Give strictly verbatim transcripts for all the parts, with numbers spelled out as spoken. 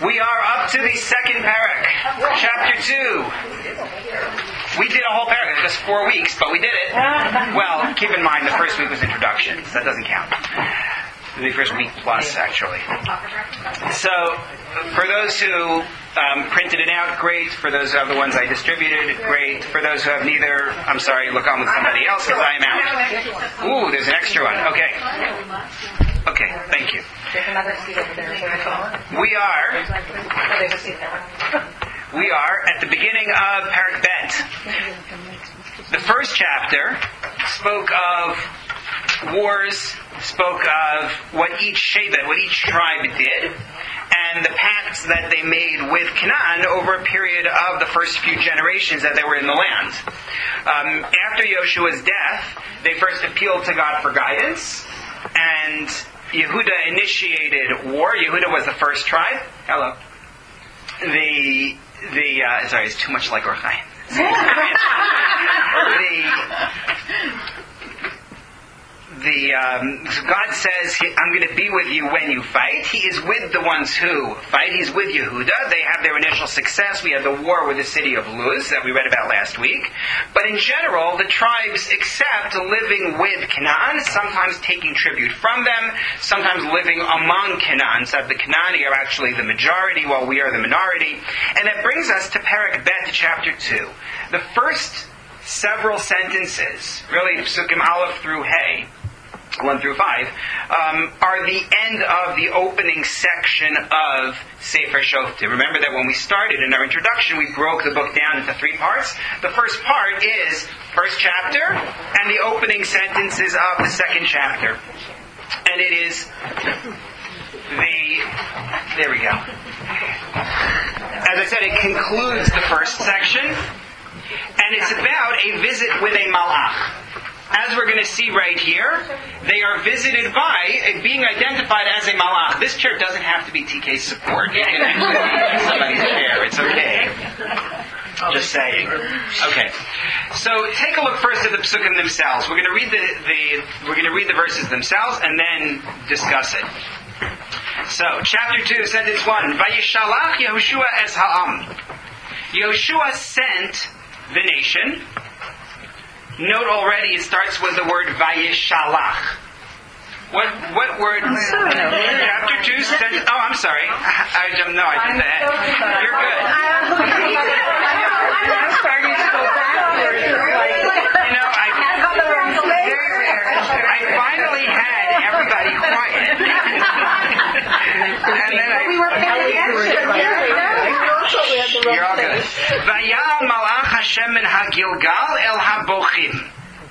We are up to the second parak, chapter two. We did a whole parak, just four weeks, but we did it. Well, keep in mind the first week was introduction, so that doesn't count. The first week plus, actually. So, for those who um, printed it out, great. For those who have the ones I distributed, great. For those who have neither, I'm sorry, look on with somebody else because I am out. Ooh, there's an extra one. Okay. Okay, thank you. We are we are at the beginning of Parak Bet. The first chapter spoke of wars, spoke of what each Shevet, what each tribe did, and the pacts that they made with Canaan over a period of the first few generations that they were in the land. Um, after Yoshua's death, they first appealed to God for guidance, and Yehuda initiated war. Yehuda was the first tribe. Hello. The the uh, sorry, it's too much like Orchai. the The um, God says, I'm going to be with you when you fight. He is with the ones who fight. He's with Yehuda. They have their initial success. We had the war with the city of Luz that we read about last week. But in general, the tribes accept living with Canaan, sometimes taking tribute from them, sometimes living among Canaan, so that the Canaani are actually the majority while we are the minority. And that brings us to Parak Bet, chapter two. The first several sentences, really Psukim Aleph through Hey, one through five, um, are the end of the opening section of Sefer Shoftim. Remember that when we started in our introduction, we broke the book down into three parts. The first part is first chapter and the opening sentences of the second chapter. And it is the... There we go. As I said, it concludes the first section, and it's about a visit with a malach. As we're going to see right here, they are visited by a being identified as a malach. This chair doesn't have to be T K's support. You can actually use somebody's chair. It's okay. Just saying. Okay. So take a look first at the psukim themselves. We're going to read the, the we're going to read the verses themselves and then discuss it. So chapter two, sentence one. Vayishalach Yehoshua es ha'am. Yehoshua sent the nation. Note already it starts with the word Vayishalach. What what word? Chapter two sentence. Oh, I'm sorry. I, I no, I did that. You're good. I'm starting to go backwards. You know, I I finally had everybody quiet. And then I, we were paying attention. You're all good. Vayal malach Hashem min ha-Gilgal el ha-Bochim.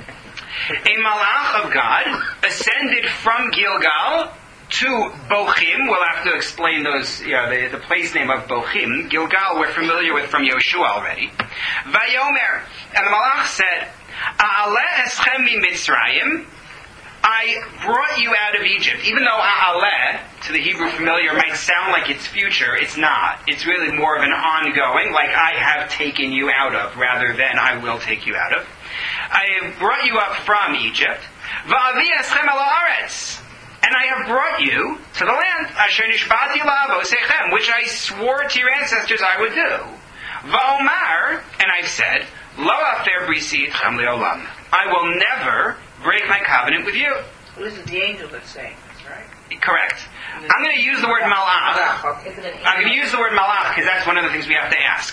A malach of God ascended from Gilgal to Bochim. We'll have to explain those, you know, the, the place name of Bochim. Gilgal we're familiar with from Yoshua already. Vayomer, and the malach said, A'aleh eschem mi Mitzrayim. I brought you out of Egypt. Even though A'aleh, to the Hebrew familiar, might sound like it's future, it's not. It's really more of an ongoing, like I have taken you out of, rather than I will take you out of. I have brought you up from Egypt. Va'avi eschem al haaretz. And I have brought you to the land, asher nishbati la'avosechem, which I swore to your ancestors I would do. Va'omar, and I've said, lo afer brisi itchem le'olam. I will never break my covenant with you. Well, this is the angel that's saying this, right? Correct. I'm going to use the word malach. I'm going to use the word malach because that's one of the things we have to ask.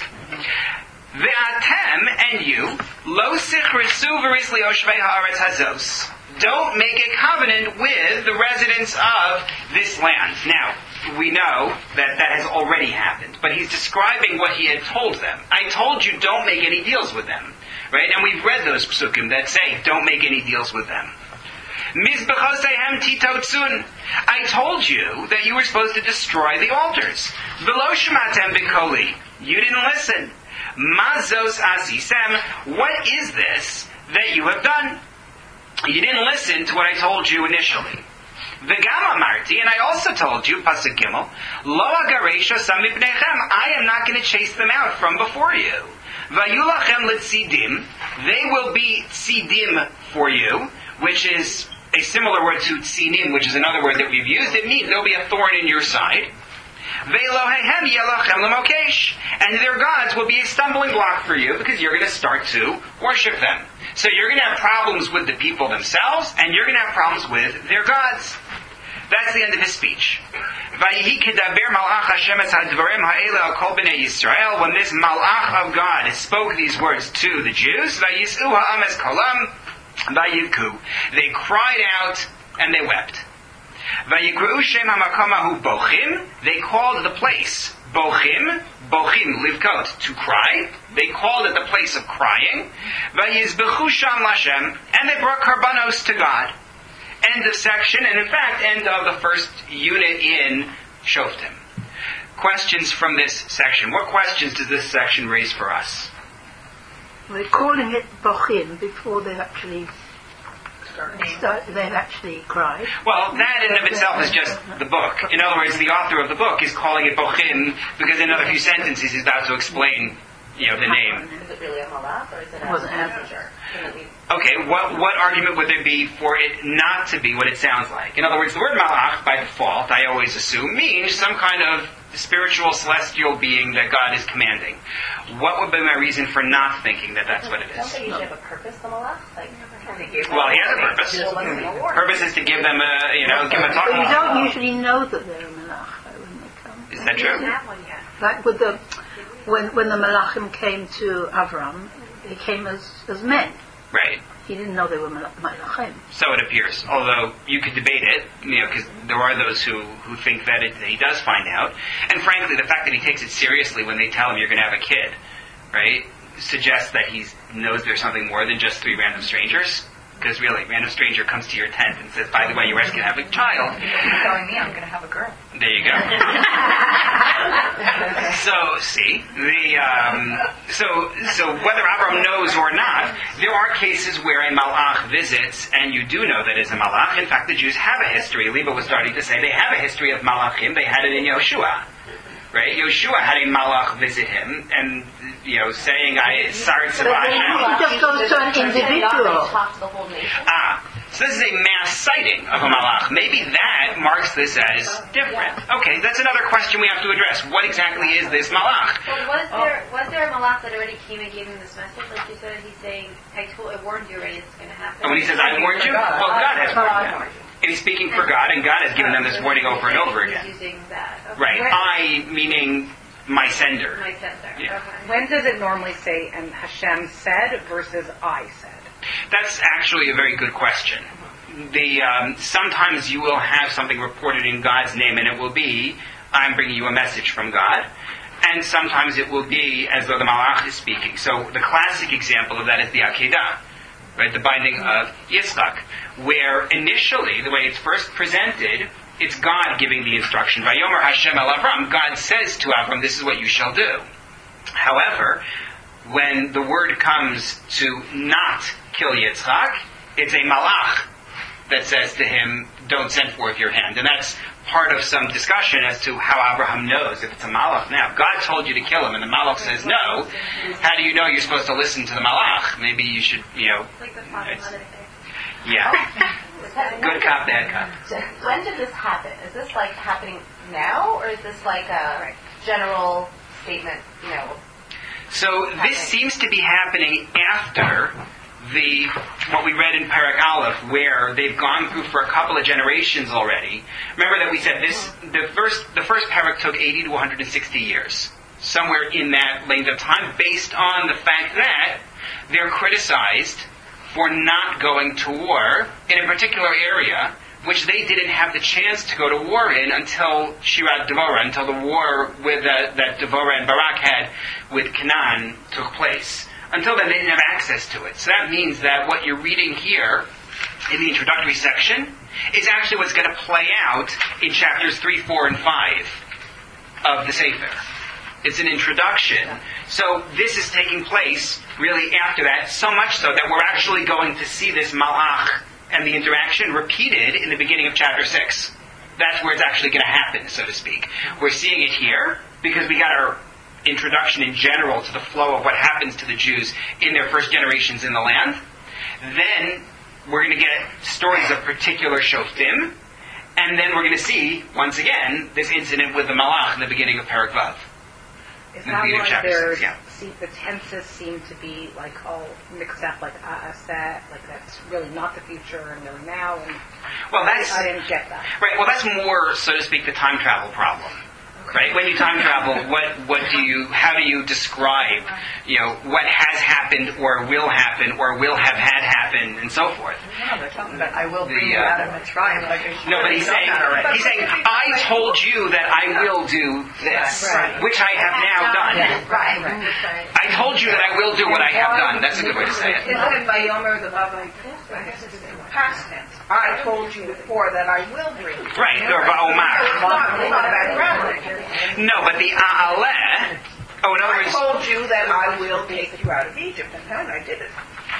Ve'atem, and you, lo sichrisu v'ris li'oshvei ha'aretz hazos. Don't make a covenant with the residents of this land. Now, we know that that has already happened, but he's describing what he had told them. I told you don't make any deals with them. Right? And we've read those psukim that say, don't make any deals with them. Mizbechosehem titotzun. I told you that you were supposed to destroy the altars. V'lo shematem b'koli. You didn't listen. Mazos asisem. What is this that you have done? You didn't listen to what I told you initially. V'gam amarti, and I also told you, pasuk gimel, lo agaresha sam mipnechem. I am not going to chase them out from before you. Vayulachem litzidim, they will be tzidim for you, which is a similar word to tzinim, which is another word that we've used. It means there'll be a thorn in your side. Ve'elohehem yelochem l'mokesh. And their gods will be a stumbling block for you because you're going to start to worship them. So you're going to have problems with the people themselves, and you're going to have problems with their gods. That's the end of his speech. When this malach of God spoke these words to the Jews, they cried out and they wept. They called the place Bochim, Bochim, livkot, to cry. They called it the place of crying. And they brought karbanos to God. End of section, and in fact, end of the first unit in Shoftim. Questions from this section. What questions does this section raise for us? We're calling it Bochim before they've actually start, they've actually cried. Well, that in and of itself is just the book. In other words, the author of the book is calling it Bochim because in another few sentences he's about to explain, you know, the name. Is it really a malach or is it a Wasn't messenger? Okay, what what argument would there be for it not to be what it sounds like? In other words, the word malach, by default, I always assume, means some kind of spiritual, celestial being that God is commanding. What would be my reason for not thinking that that's what it Don't is? they usually have a purpose, the malach? Like, Well, he has a purpose. Purpose is to give them a, you know, give them a talk. But you don't usually know that they're a malach when they come. Is that true? That one yet. Like with the when when the malachim came to Avram, they came as as men. Right. He didn't know they were mal- malachim. So it appears. Although you could debate it, you know, because there are those who, who think that, it, that he does find out. And frankly, the fact that he takes it seriously when they tell him you're going to have a kid, right, suggests that he knows there's something more than just three random strangers. Because really, random stranger comes to your tent and says, by the way, you're going to have a child. You're telling me I'm going to have a girl. There you go. So, see, the um, so so whether Avram knows or not, there are cases where a malach visits, and you do know that it's a malach. In fact, the Jews have a history. Liba was starting to say they have a history of malachim. They had it in Yoshua. Right? Yoshua had a malach visit him, and, you know, saying, I sorry to It just goes to an individual. Talk to the whole nation. Ah, so this is a mass sighting of a malach. Maybe that marks this as different. Okay, that's another question we have to address. What exactly is this malach? Well, was there was there a malach that already came and gave him this message? Like you said, he's saying, I told, I warned you already, it's going to happen. And when he says, I warned you, well, God has warned them. And he's speaking for God, and God has given them this warning over and over again. He's using that. Okay. Right. I, meaning my sender. My sender. Yeah. Okay. When does it normally say, and Hashem said versus I said? That's actually a very good question. The um, sometimes you will have something reported in God's name, and it will be, I'm bringing you a message from God. And sometimes it will be as though the malach is speaking. So the classic example of that is the Akedah, right? The binding of Yitzchak, where initially, the way it's first presented, it's God giving the instruction. Vayomer Hashem el Avram, God says to Avram, this is what you shall do. However, when the word comes to not kill Yitzchak, it's a malach that says to him, don't send forth your hand. And that's part of some discussion as to how Abraham knows if it's a malach. Now, God told you to kill him, and the malach says no. How do you know you're supposed to listen to the malach? Maybe you should, you know... Like the father and mother thing. Yeah. Good cop, bad cop. When did this happen? Is this like happening now, or is this like a general statement, you know? So this seems to be happening after the what we read in Perek Aleph, where they've gone through for a couple of generations already. Remember that we said this the first the first Perek took eighty to one hundred sixty years, somewhere in that length of time, based on the fact that they're criticized for not going to war in a particular area, which they didn't have the chance to go to war in until Shirat Devorah, until the war with uh, that Devorah and Barak had with Canaan took place. Until then, they didn't have access to it. So that means that what you're reading here in the introductory section is actually what's going to play out in chapters three, four, and five of the Sefer. It's an introduction. So this is taking place really after that, so much so that we're actually going to see this malach and the interaction repeated in the beginning of chapter six. That's where it's actually going to happen, so to speak. We're seeing it here because we got our introduction in general to the flow of what happens to the Jews in their first generations in the land. Then we're going to get stories of particular shoftim, And then we're going to see, once again, this incident with the Malach in the beginning of Perek Vav. It's In the not beginning of like chapter there's, six, yeah. see, the tenses seem to be like all mixed up, like A'aset, like that's really not the future and really now. And Well, that's... I didn't get that. Right, well, that's more, so to speak, the time travel problem. Right? When you time travel, what what do you, how do you describe, you know, what has happened or will happen or will have had happen and so forth? No, they're talking about, I will The, bring you uh, out of Mitzrayim. Like No, but he's saying, he's saying, I told you that I will do this, Right. which I have now done. Right, right. I told you that I will do what I have done. That's a good way to say it. Isn't it Vayomer the Vav like past tense? I told you before that I will bring you. Right, or Va'omar. It's not about grammar. No, but the A'aleh, oh, in other I words, told you that I will take you out of Egypt, and then I did it.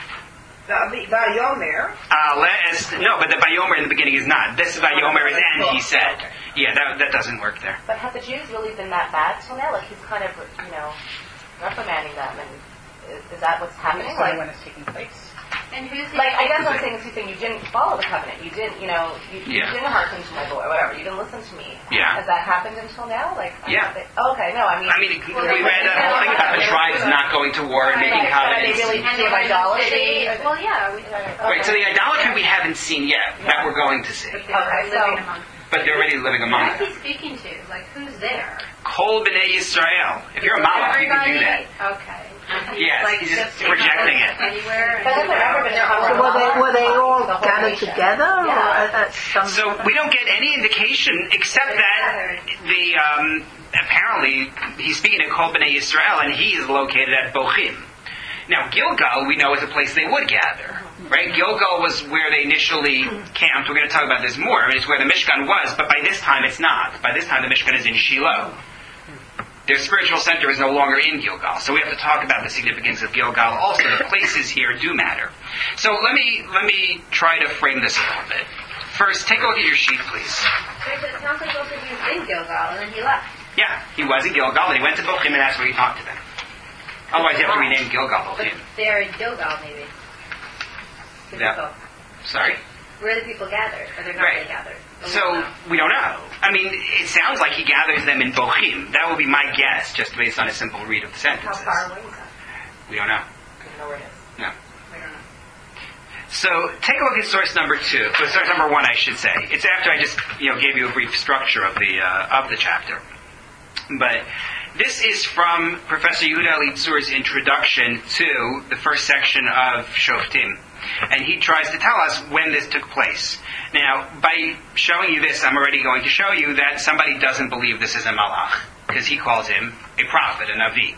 The Vayomer. A'aleh is, no, but the Vayomer in the beginning is not. This Vayomer is and he said. Yeah, that, that doesn't work there. But have the Jews really been that bad till now? Like he's kind of, you know, reprimanding them, and is, is that what's happening? Like, Like, when it's taking place. And who's the like I guess what I'm saying is he's saying you didn't follow the covenant. You didn't, you know, you, you Yeah. didn't hearken to my boy, or whatever. You didn't listen to me. Yeah. Has that happened until now? Like, I Yeah. thought they- oh, okay, no, I mean. I mean, we read a whole thing about the tribes not going to war and making Right, but are they covenants. really and doing they- idolatry? they- Well, yeah. We, Right, so the idolatry we haven't seen yet, that we're going to see. But they're Okay, so- living among. But they're already living among Who's them. he speaking to? Like, who's there? Kol b'nei Yisrael. If you're a Malach, you can do that. Okay. Yes, like he's just just projecting it. Anywhere. But has there ever been a So covenant? were they, were they all The whole gathered nation? together? Or Yeah. at, at some So we don't get any indication except that the um, apparently he's speaking to Kol b'nei Yisrael and he is located at Bochim. Now Gilgal we know is a place they would gather, right? Gilgal was where they initially camped. We're going to talk about this more. It's where the Mishkan was, but by this time it's not. By this time the Mishkan is in Shiloh. Their spiritual center is no longer in Gilgal, so we have to talk about the significance of Gilgal. Also, the places here do matter. So let me let me try to frame this a little bit. First, take a look at your sheet, please. It sounds like both of you was in Gilgal and then he left. Yeah, he was in Gilgal, and he went to Bochim, and that's where he talked to them. Otherwise, you have to rename Gilgal But Bochim. they're in Gilgal, maybe. The Yeah. people. Sorry? Where the people gathered, or they're not Right. really gathered. But we So, don't know. we don't know. I mean, it sounds like he gathers them in Bochim. That would be my guess, just based on a simple read of the How sentences. far away is that? We don't know. I don't know where it is. No. We don't know. So take a look at source number two. So source number one, I should say. It's after I just you know gave you a brief structure of the uh, of the chapter. But this is from Professor Yehuda Elitzur's introduction to the first section of Shoftim, and he tries to tell us when this took place. Now, by showing you this, I'm already going to show you that somebody doesn't believe this is a malach, because he calls him a prophet, a navi.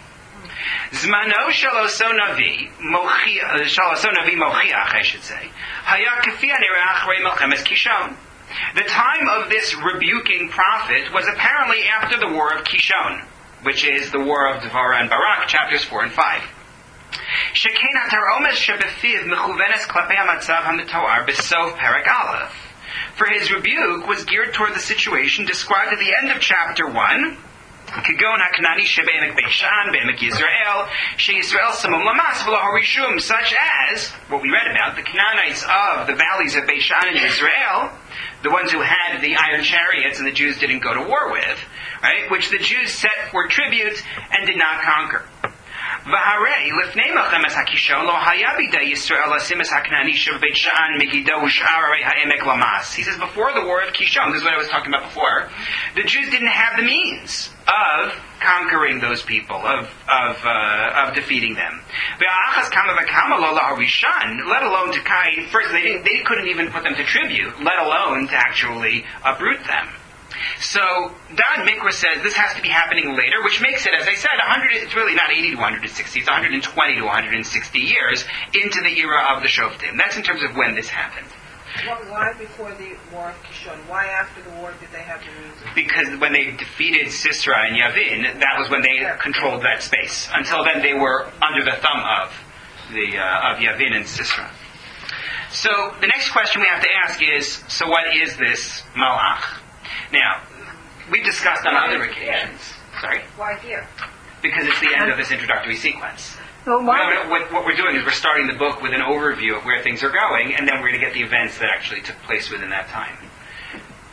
Zmano shaloso navi, shaloso navi mochiach, I should say. Haya kafia nerach rei melchemes Kishon. The time of this rebuking prophet was apparently after the war of Kishon, which is the war of Devorah and Barak, chapters four and five. Shekain hataromes shebefiv mechuvenes klapei hamatzav hamitoar besof perek aleph. For his rebuke was geared toward the situation described at the end of chapter one. Kagon hakanani shebe'emek Beishan, be'emek Yisrael, she'Yisrael samum lamas v'lo harishum, such as what we read about the Canaanites of the valleys of Beishan and Israel, the ones who had the iron chariots and the Jews didn't go to war with, right? Which the Jews set for tribute and did not conquer. V'harei lifnei melchemes hakishon lo haya bidei Yisrael lasim es hakanani shebeit Shan Megiddo u'sh'arei ha'emek lamas. He says before the war of Kishon, this is what I was talking about before, the Jews didn't have the means of conquering those people, of of uh, of defeating them. Ve'achas kama v'kama lo la'arishan, let alone to kai. First, they didn't, they couldn't even put them to tribute, let alone to actually uproot them. So, Don Mikra says this has to be happening later, which makes it, as I said, one hundred, it's really not eighty to one hundred sixty, it's one hundred twenty to one hundred sixty years into the era of the Shoftim. That's in terms of when this happened. Well, why before the war of Kishon? Why after the war did they have the means? Because when they defeated Sisera and Yavin, that was when they controlled that space. Until then, they were under the thumb of the uh, of Yavin and Sisera. So, the next question we have to ask is, so what is this Malach? Now, we've discussed on other occasions. Sorry? Why here? Because it's the end of this introductory sequence. Well, why, Well, what, what we're doing is we're starting the book with an overview of where things are going, and then we're going to get the events that actually took place within that time.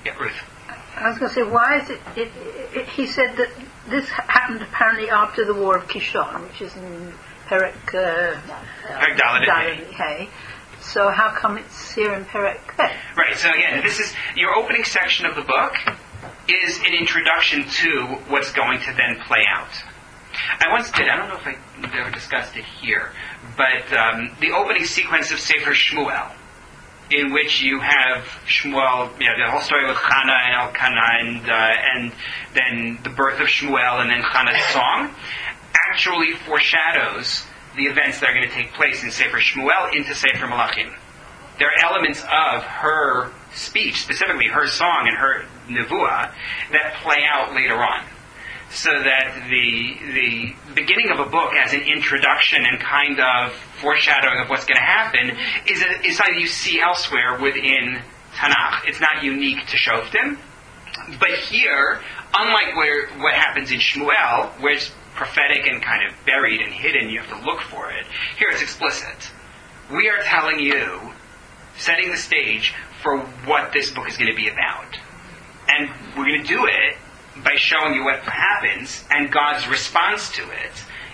Yeah, Ruth. I was going to say, why is it, it, it? He said that this happened apparently after the War of Kishon, which is in Perek uh, Perek Dalet and Hey. So how come it's here in Perek Hey? Right. So again, this is your opening section of the book is an introduction to what's going to then play out. I once did. I don't know if I ever discussed it here, but um, the opening sequence of Sefer Shmuel, in which you have Shmuel, you know, the whole story with Hannah and Elkanah, and, uh, and then the birth of Shmuel, and then Hannah's song, actually foreshadows the events that are going to take place in Sefer Shmuel into Sefer Malachim. There are elements of her speech, specifically her song and her nevuah, that play out later on. So that the the beginning of a book as an introduction and kind of foreshadowing of what's going to happen is, a, is something you see elsewhere within Tanakh. It's not unique to Shoftim. But here, unlike where what happens in Shmuel, where it's prophetic and kind of buried and hidden, you have to look for it, here it's explicit. We are telling you, setting the stage for what this book is going to be about. And we're going to do it by showing you what happens and God's response to it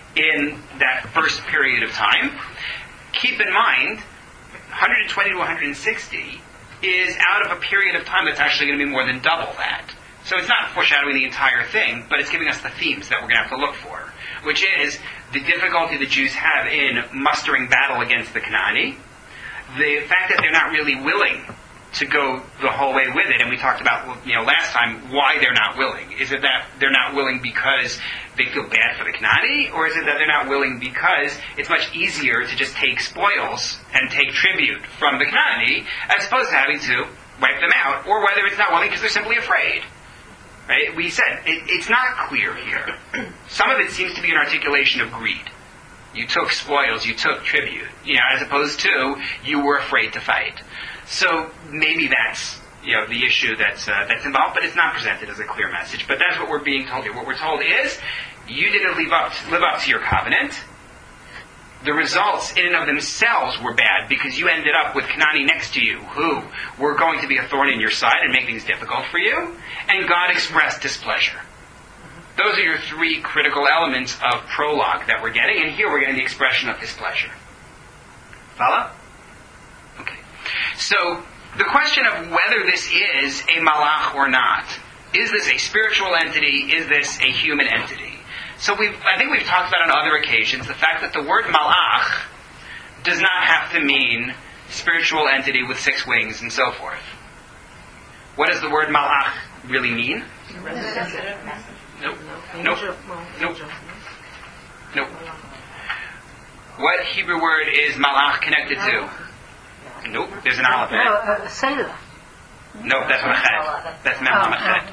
in that first period of time. Keep in mind, one hundred twenty to one hundred sixty is out of a period of time that's actually going to be more than double that. So it's not foreshadowing the entire thing, but it's giving us the themes that we're going to have to look for, which is the difficulty the Jews have in mustering battle against the Canaani, the fact that they're not really willing to go the whole way with it, and we talked about, you know, last time why they're not willing. Is it that they're not willing because they feel bad for the Canaani, or is it that they're not willing because it's much easier to just take spoils and take tribute from the Canaani as opposed to having to wipe them out, or whether it's not willing because they're simply afraid? Right? We said it, it's not clear here. Some of it seems to be an articulation of greed. You took spoils, you took tribute, you know, as opposed to you were afraid to fight. So maybe that's, you know, the issue that's uh, that's involved, but it's not presented as a clear message. But that's what we're being told here. What we're told is, you didn't live up to, live up to your covenant. The results in and of themselves were bad because you ended up with Canaani next to you, who were going to be a thorn in your side and make things difficult for you, and God expressed displeasure. Those are your three critical elements of prologue that we're getting, and here we're getting the expression of displeasure. Follow? Okay. So, the question of whether this is a malach or not, is this a spiritual entity, is this a human entity? So we've, I think we've talked about on other occasions the fact that the word malach does not have to mean spiritual entity with six wings and so forth. What does the word malach really mean? Nope. Nope. Nope. Nope. What Hebrew word is malach connected to? Nope. There's an aleph in it. No, uh, sailor. Nope, that's Mached. That's Mem HaMached.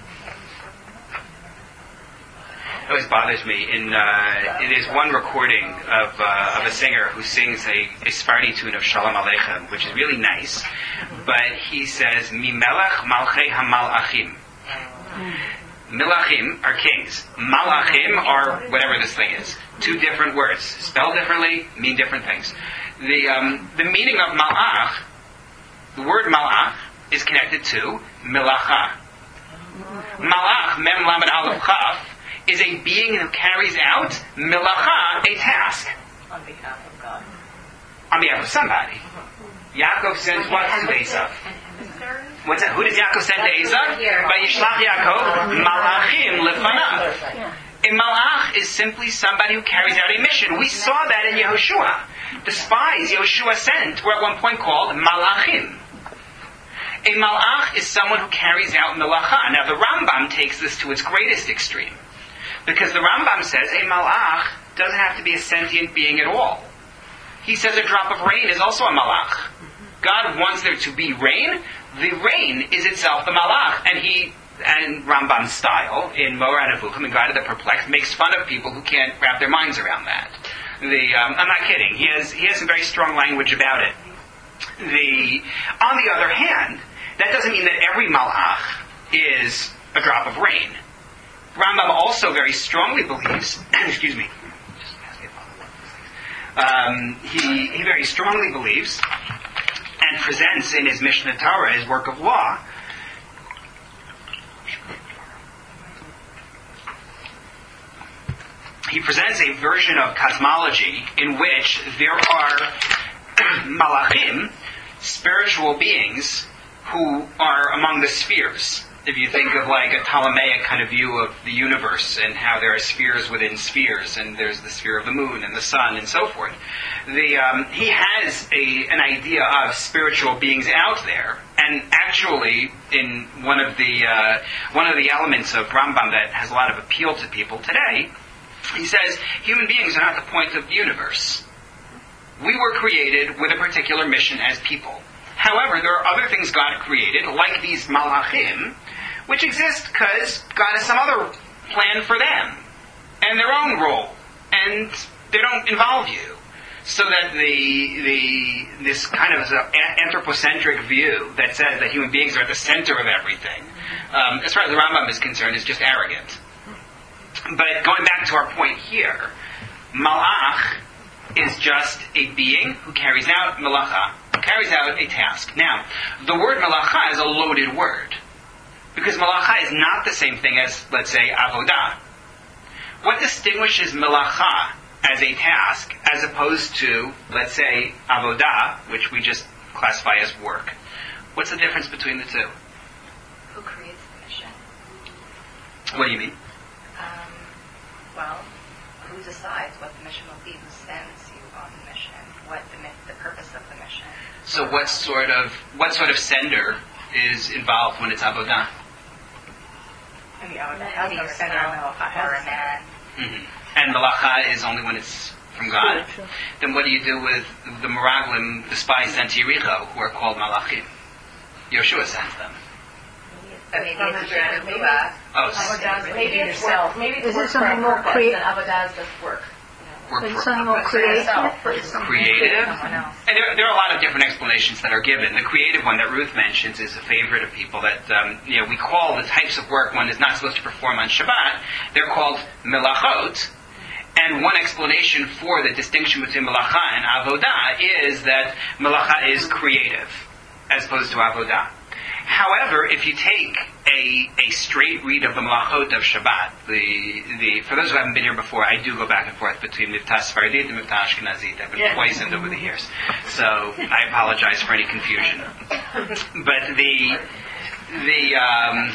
It always bothers me. In uh, it is one recording of uh, of a singer who sings a, a Sephardi tune of Shalom Aleichem, which is really nice. But he says, Mi melech malchei hamalachim. Milachim are kings. Malachim are whatever this thing is. Two different words. Spelled differently, mean different things. The um, the meaning of malach, the word malach, is connected to milacha. Malach, mem lamed aleph chaf, is a being who carries out milacha, a task. On behalf of God. On behalf of somebody. Yaakov sends what to Esav? What's that? Who does Yaakov send to Esav? Vayishlach Yaakov malachim lefanav. A malach is simply somebody who carries out a mission. We saw that in Yehoshua. The spies Yehoshua sent were at one point called malachim. A malach is someone who carries out milacha. Now the Rambam takes this to its greatest extreme. Because the Rambam says a malach doesn't have to be a sentient being at all. He says a drop of rain is also a malach. God wants there to be rain. The rain is itself the malach. And he, and Rambam's style, in Moreh Nevuchim, in Guide of the Perplexed, makes fun of people who can't wrap their minds around that. The um, I'm not kidding. He has he has some very strong language about it. The on the other hand, that doesn't mean that every malach is a drop of rain. Rambam also very strongly believes, excuse me, um, he, he very strongly believes and presents in his Mishnah Torah, his work of law, he presents a version of cosmology in which there are malachim, spiritual beings, who are among the spheres. If you think of like a Ptolemaic kind of view of the universe and how there are spheres within spheres, and there's the sphere of the moon and the sun and so forth, the um, he has a an idea of spiritual beings out there. And actually, in one of the uh, one of the elements of Rambam that has a lot of appeal to people today, he says human beings are not the point of the universe. We were created with a particular mission as people. However, there are other things God created, like these malachim, which exist because God has some other plan for them, and their own role, and they don't involve you. So that the the this kind of anthropocentric view that says that human beings are at the center of everything, um, as far as the Rambam is concerned, is just arrogant. But going back to our point here, malach is just a being who carries out malacha, carries out a task. Now, the word malacha is a loaded word, because malacha is not the same thing as, let's say, avodah. What distinguishes malacha as a task as opposed to, let's say, avodah, which we just classify as work? What's the difference between the two? Who creates the mission? What do you mean? Um, well, who decides what the mission will be? Who sends you on the mission? What the, mi- the purpose of the mission? So what sort of what sort of sender is involved when it's avodah? And the other Maybe has no yourself center on the or a man. Mm-hmm. And malacha is only when it's from God. Then what do you do with the Meraglim, the spies sent to Yericho, who are called malachim? Yoshua sends them. But maybe it's your Nuah. Oh, so Maybe it's work. Maybe it's Is work it for a something more purpose, creative? and avodah is just work. work Is it for something more creative? Or is it something creative. Someone else. And there, there are a lot of different explanations that are given. The creative one that Ruth mentions is a favorite of people that, um, you know, we call the types of work one is not supposed to perform on Shabbat. They're called melachot. And one explanation for the distinction between melacha and avodah is that melacha is creative, as opposed to avodah. However, if you take a, a straight read of the Malachot of Shabbat, the, the for those who haven't been here before, I do go back and forth between Miftah Sfaradit and Miftah Ashkenazit. I've been yeah. poisoned over the years, so I apologize for any confusion. But the the um,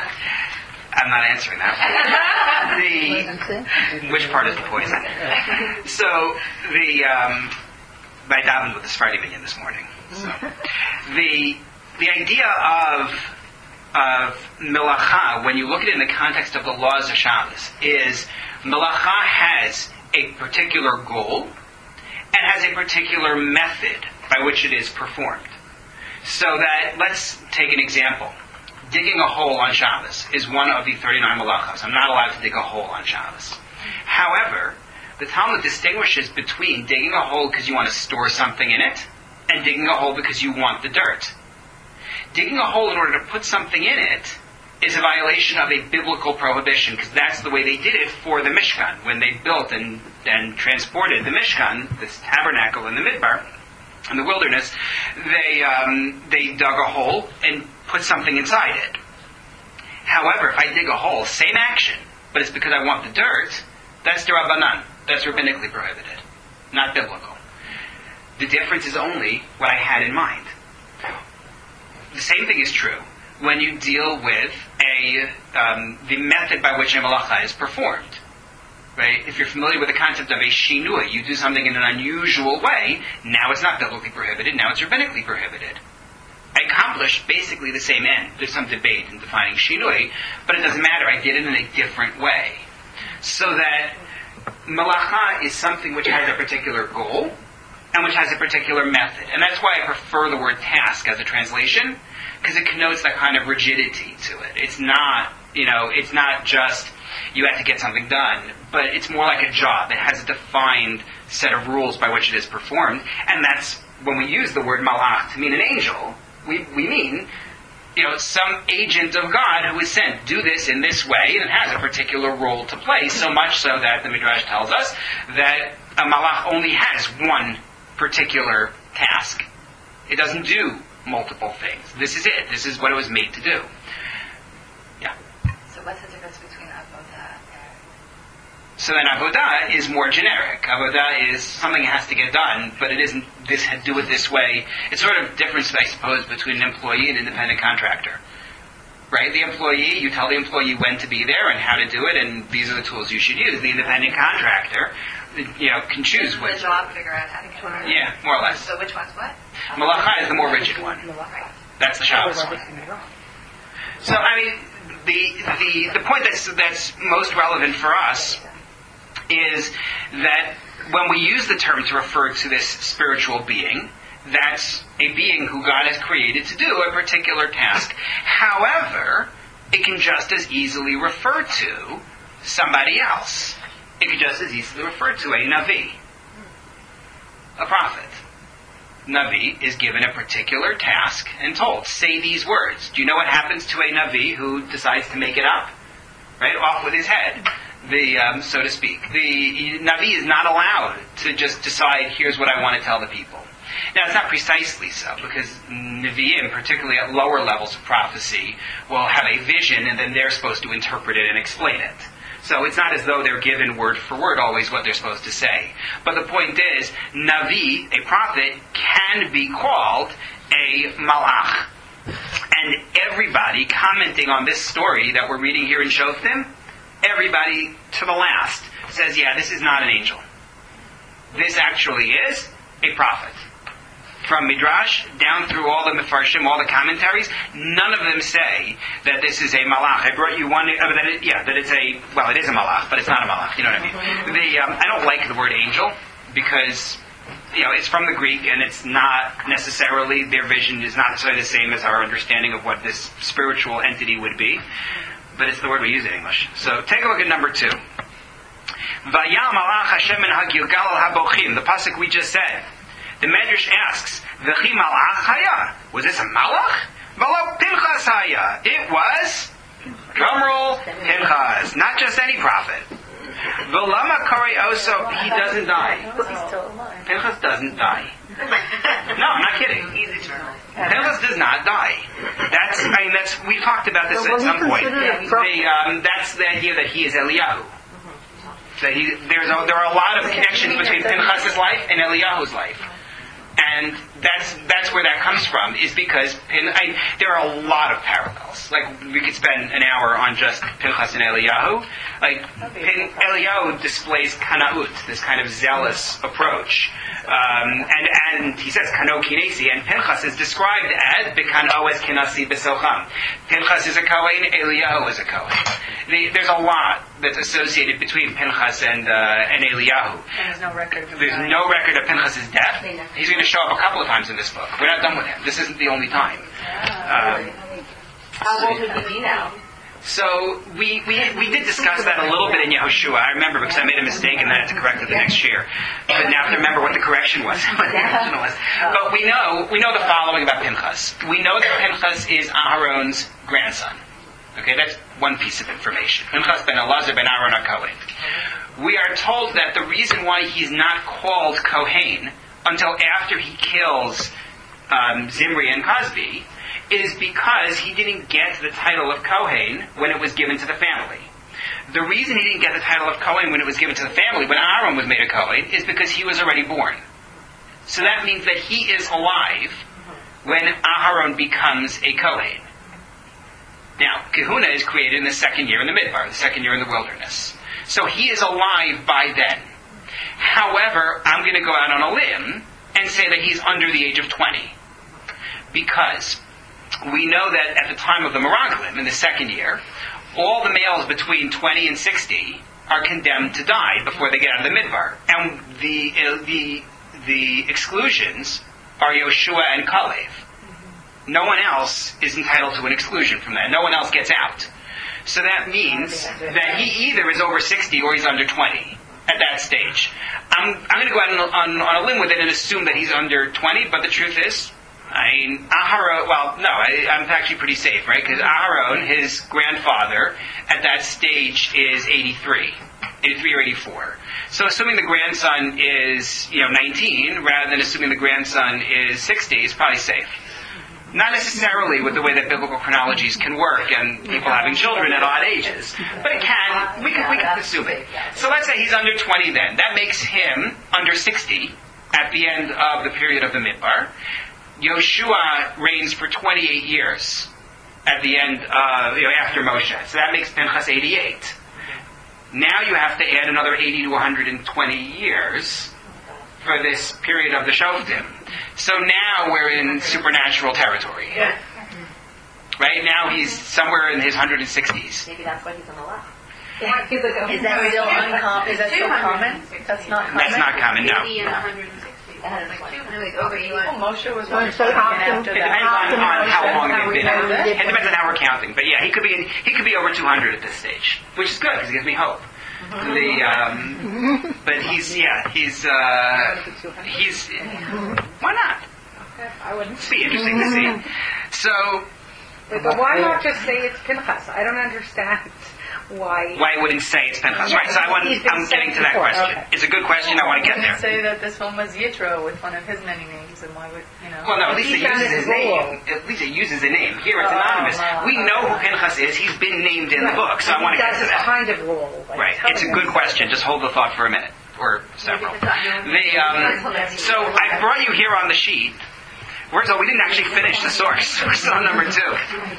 I'm not answering that. The which part is the poison? So the um, I davened with the Sephardi minion this morning. So the The idea of of melacha, when you look at it in the context of the laws of Shabbos, is melacha has a particular goal and has a particular method by which it is performed. So that, let's take an example. Digging a hole on Shabbos is one of the thirty-nine melachos. I'm not allowed to dig a hole on Shabbos. However, the Talmud distinguishes between digging a hole because you want to store something in it and digging a hole because you want the dirt. Digging a hole in order to put something in it is a violation of a biblical prohibition, because that's the way they did it for the Mishkan. When they built and, and transported the Mishkan, this tabernacle in the Midbar, in the wilderness, they um, they dug a hole and put something inside it. However, if I dig a hole, same action, but it's because I want the dirt, that's d'Rabbanan. That's rabbinically prohibited, not biblical. The difference is only what I had in mind. The same thing is true when you deal with a um, the method by which a malacha is performed. Right? If you're familiar with the concept of a shinui, you do something in an unusual way, now it's not biblically prohibited, now it's rabbinically prohibited. I accomplished basically the same end. There's some debate in defining shinui, but it doesn't matter, I did it in a different way. So that malacha is something which has a particular goal, and which has a particular method. And that's why I prefer the word task as a translation, because it connotes that kind of rigidity to it. It's not, you know, it's not just you have to get something done, but it's more like a job. It has a defined set of rules by which it is performed, and that's when we use the word malach to mean an angel, we, we mean, you know, some agent of God who is sent. Do this in this way, and it has a particular role to play, so much so that the Midrash tells us that a malach only has one particular task. It doesn't do multiple things. This is it. This is what it was made to do. Yeah. So what's the difference between avodah and So then avodah is more generic. Avodah is something that has to get done, but it isn't this do it this way. It's sort of difference, I suppose, between an employee and an independent contractor. Right? The employee, you tell the employee when to be there and how to do it, and these are the tools you should use. The independent contractor, you know, can choose The which. job, figure out how to get it. Yeah, more or less. So which one's what? Malacha is the more rigid one. That's the Shabbos one. So, I mean, the the the point that's that's most relevant for us is that when we use the term to refer to this spiritual being, that's a being who God has created to do a particular task. However, it can just as easily refer to somebody else. It can just as easily refer to a Navi, a prophet. Navi is given a particular task and told, say these words. Do you know what happens to a Navi who decides to make it up? Right? Off with his head, the um, so to speak. The Navi is not allowed to just decide, here's what I want to tell the people. Now, it's not precisely so, because Nevi'im, particularly at lower levels of prophecy, will have a vision, and then they're supposed to interpret it and explain it. So it's not as though they're given word for word always what they're supposed to say. But the point is, Navi, a prophet, can be called a malach. And everybody commenting on this story that we're reading here in Shoftim, everybody to the last says, yeah, this is not an angel. This actually is a prophet. From Midrash down through all the Mefarshim, all the commentaries, none of them say that this is a malach. I brought you one, uh, that it, yeah, that it's a, well, it is a malach, but it's not a malach, you know what I mean? The, um, I don't like the word angel, because, you know, it's from the Greek, and it's not necessarily, their vision is not necessarily the same as our understanding of what this spiritual entity would be, but it's the word we use in English. So take a look at number two. Vayam malach Hashem min ha-Gilgal al-habochim, the pasuk we just said. The Medrash asks, V'chi malach haya? Was this a malach? V'lo Pinchas haya. It was, drumroll, Pinchas. Not just any prophet. V'lama kari oso, he doesn't die. Pinchas doesn't die. No, I'm not kidding. He's eternal. Pinchas does not die. That's, I mean, that's, we talked about this at some point. The, um, that's the idea that he is Eliyahu. That he, there's a, there are a lot of connections between Pinchas' life and Eliyahu's life. And that's that's where that comes from, is because Pin, I, there are a lot of parallels. Like, we could spend an hour on just Pinchas and Eliyahu. Like, Pin, Eliyahu displays kanaut, this kind of zealous approach. Um, and, and he says, kano kinesi, and Pinchas is described as, bekano es kinasi besocham. Pinchas is a Kohen, Eliyahu is a Kohen. The, there's a lot that's associated between Pinchas and, uh, and Eliyahu. And there's no record of There's no record of Pinchas' death. He's going to show up a couple of times in this book. We're not done with him. This isn't the only time. Um, How old would he be now? so we, we we did discuss that a little bit in Yehoshua. I remember because I made a mistake and then I had to correct it the next year. But now I have to remember what the correction was. what the correction was. But we know we know the following about Pinchas. We know that Pinchas is Aharon's grandson. Okay, that's one piece of information. Pinchas ben Elazar ben Aaron HaKohen. We are told that the reason why he's not called Kohen until after he kills um, Zimri and Cosby is because he didn't get the title of Kohen when it was given to the family. The reason he didn't get the title of Kohen when it was given to the family, when Aaron was made a Kohen, is because he was already born. So that means that he is alive when Aharon becomes a Kohen. Now, Kahuna is created in the second year in the Midbar, the second year in the wilderness. So he is alive by then. However, I'm going to go out on a limb and say that he's under the age of twenty. Because we know that at the time of the Meraglim, in the second year, all the males between twenty and sixty are condemned to die before they get out of the Midbar. And the uh, the the exclusions are Yoshua and Kalev. No one else is entitled to an exclusion from that. No one else gets out. So that means that he either is over sixty or he's under twenty at that stage. I'm, I'm going to go out on, on, on a limb with it and assume that he's under twenty, but the truth is, I mean, Aharon, well, no, I, I'm actually pretty safe, right? Because Aharon, his grandfather, at that stage is eighty-three. eighty-three or eighty-four. So assuming the grandson is, you know, nineteen, rather than assuming the grandson is sixty, is probably safe. Not necessarily with the way that biblical chronologies can work and people having children at odd ages. But it can. We can, we can assume it. So let's say he's under twenty then. That makes him under sixty at the end of the period of the Midbar. Yoshua reigns for twenty-eight years at the end, uh, you know, after Moshe. So that makes Pinchas eighty-eight. Now you have to add another eighty to one hundred twenty years for this period of the Shoftim. So now we're in supernatural territory. Yeah. Right? Now he's somewhere in his one hundred sixties. Maybe that's why he's on the left. Yeah, he's like, Is that still uncommon? Is that still common? That's not common. That's not common, no. eighty and one hundred sixty. And it's Like like, two, no, like over eighty-one. Well, Moshe was So one it's like often- after It that. depends on, on how long How they've we been. know that. It depends on how we're counting. But yeah, he could be in, he could be over two hundred at this stage, which is good because it gives me hope. The um, but he's yeah he's uh, he's why not? I wouldn't. It'd be interesting to see. So Wait, but why not just say it's Pinchas? I don't understand why. why I wouldn't say it's Pinchas, Yeah, right? So I want, he's been I'm getting to that said before, question. okay. It's a good question. I want to get Why there. would say that this one was Yitro with one of his many names, and why would, you know? Well, no, at least it He's done uses his his role. name. At least it uses a name. Here it's Oh, anonymous. oh, We know who Pinchas is. He's been named in the book, so I want to get That's to his that. kind of role. Like, Right. It's a good question. Just hold the thought for a minute. Or several. The, um, so I brought you here on the sheet. First of all, we didn't actually finish the source. We're still on number two.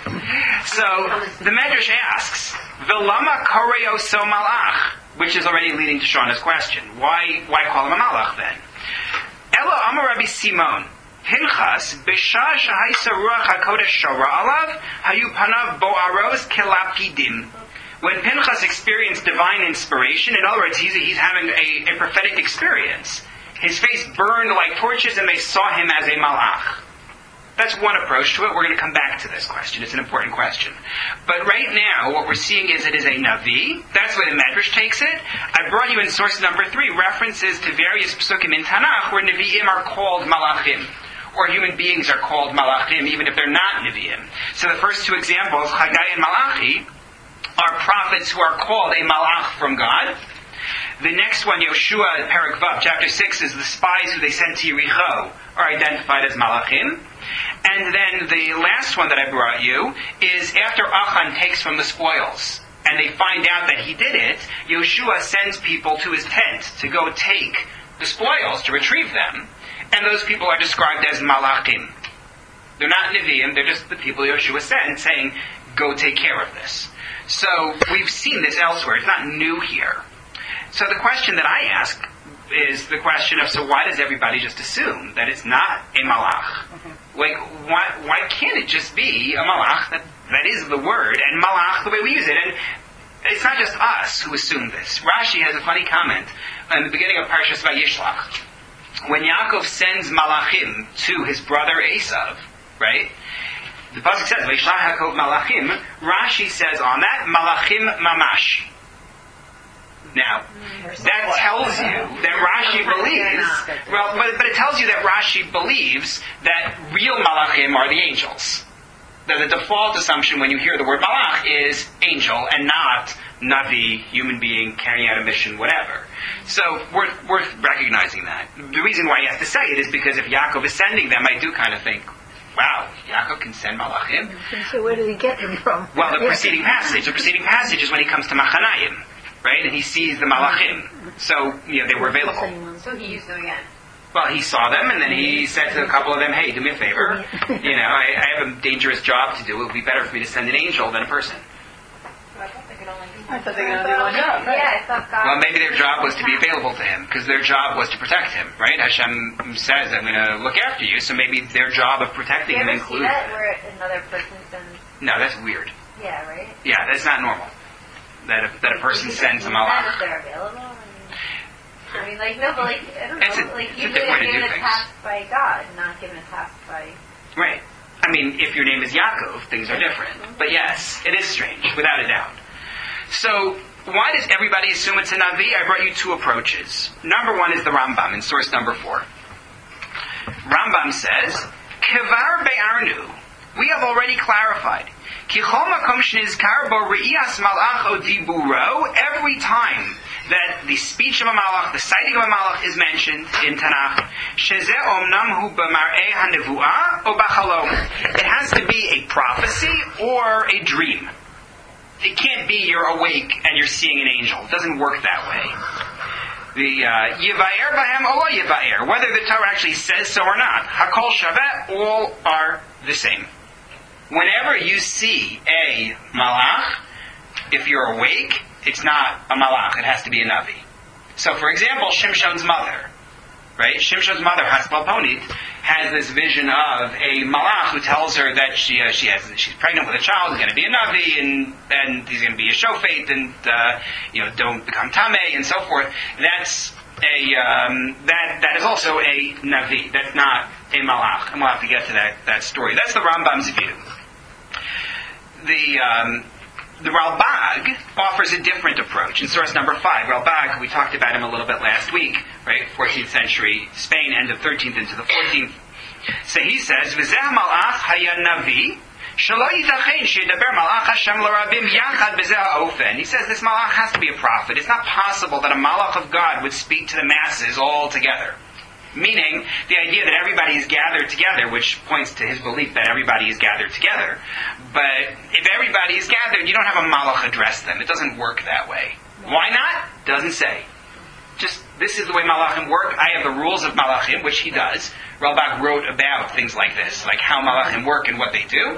So the Medrash asks, Vilama koreo so malach, which is already leading to Shauna's question. Why why call him a malach then? Ela Amar Rabbi Simon, Pinchas, B'shah shahaysa ruach hakodesh shara alav, hayu panav bo'aros kelapidim. When Pinchas experienced divine inspiration, in other words, he's, he's having a, a prophetic experience. His face burned like torches and they saw him as a malach. That's one approach to it. We're going to come back to this question. It's an important question. But right now, what we're seeing is it is a Navi. That's the way the Medrash takes it. I brought you in source number three references to various psukim in Tanakh where Nevi'im are called malachim. Or human beings are called malachim, even if they're not Nevi'im. So the first two examples, Haggai and Malachi, are prophets who are called a malach from God. The next one, Yoshua, Perek Vav, chapter six, is the spies who they sent to Yericho are identified as malachim. And then the last one that I brought you is after Achan takes from the spoils, and they find out that he did it, Yoshua sends people to his tent to go take the spoils, to retrieve them, and those people are described as malachim. They're not Nevi'im, they're just the people Yoshua sent, saying, go take care of this. So we've seen this elsewhere, it's not new here. So the question that I ask is the question of, so why does everybody just assume that it's not a malach? Like, why, why can't it just be a malach? That, that is the word, and malach the way we use it. And it's not just us who assume this. Rashi has a funny comment in the beginning of Parshas Vayishlach. When Yaakov sends malachim to his brother Esav, right? The pasuk says, Vayishlach Yaakov malachim. Rashi says on that, malachim mamash. Now, that tells you that Rashi believes, well, but, but it tells you that Rashi believes that real malachim are the angels. That the default assumption when you hear the word malach is angel and not navi, human being carrying out a mission, whatever. So, worth, worth recognizing that. The reason why he has to say it is because if Yaakov is sending them, I do kind of think, wow, Yaakov can send malachim? So where did he get them from? Well, the Yeah. preceding passage. The preceding passage is when he comes to Machanayim. Right? And he sees the malachim. So, you know, they were available. So he used them again. Well, he saw them, and then he said to a couple of them, hey, do me a favor. You know, I, I have a dangerous job to do. It would be better for me to send an angel than a person. I thought they could only do I thought they were going to do one job. Yeah, I thought God. Well, maybe their job was to be available to him, because their job was to protect him, right? Hashem says, I'm going to look after you, so maybe their job of protecting You him ever see includes... that where another person sends? No, that's weird. Yeah, right. Yeah, that's not normal. That a, that a person sends a Not malach. if they're available. I mean, like, no, but like, I don't know. It's a- like, it's a usually different way they're to do given a things. task by God, not given a task by. Right. I mean, if your name is Yaakov, things are different. But yes, it is strange, without a doubt. So, why does everybody assume it's a Navi? I brought you two approaches. Number one is the Rambam in source number four. Rambam says, Kevar be'arnu, we have already clarified. Every time that the speech of a malach, the sighting of a malach is mentioned in Tanakh. Shezeh omnam hu b'mar'eh hanevuah o b'chalom. It has to be a prophecy or a dream. It can't be you're awake and you're seeing an angel. It doesn't work that way. The Yivayer Bahem Ola Yivayer, whether the Torah actually says so or not, Hakol Shaveh, all are the same. Whenever you see a malach, if you're awake, it's not a malach, it has to be a navi. So, for example, Shimshon's mother, right? Shimshon's mother, Haspelponit, has this vision of a malach who tells her that she uh, she has she's pregnant with a child, who's going to be a navi, and and he's going to be a shofet, and uh, you know, don't become tameh, and so forth. That's a um, that that is also a navi. That's not a malach, and we'll have to get to that that story. That's the Rambam's view. The um, The Ralbag offers a different approach. In source number five, Ralbag, we talked about him a little bit last week, right? fourteenth century Spain, end of thirteenth into the fourteenth. So he says, V'zeh malach haya navi, shelo yitachen shedaber malach Hashem l'rabim yachad b'zeh ha'ofen. He says this malach has to be a prophet. It's not possible that a malach of God would speak to the masses all together. Meaning, the idea that everybody is gathered together, which points to his belief that everybody is gathered together. But if everybody is gathered, you don't have a malach address them. It doesn't work that way. Why not? Doesn't say. Just, this is the way malachim work. I have the rules of malachim, which he does. Ralbag wrote about things like this, like how malachim work and what they do.